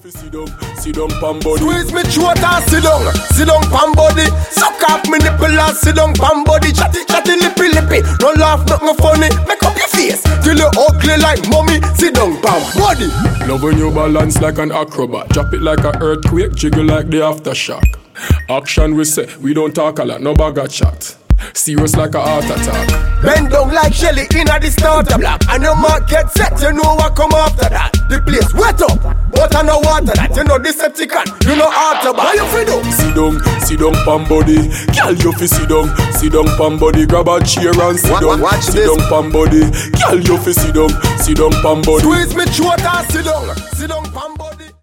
fi sit down pan body. Squeeze me throat and sit down pan body. Suck off me nipple and sit down pan body. Chatty lippy, no laugh, nothing funny. Make up your face till you ugly like mommy. Sit down pan body. Love when you balance like an acrobat. Drop it like an earthquake, jiggle like the aftershock. Action we say, we don't talk a lot, no bag of chat. Serious like a heart attack. Bend down like Shelly in a the starter block. And your market set, you know what come after that. The place wet up, but I know water that. You know Decepticon, you know Autobot. How you feel do? Sit down pan body. Girl you fi sit down pan body. Grab a chair and sit down. Sit down pan body. Girl you fi sit down pan body. Squeeze me throat and sit down pan body.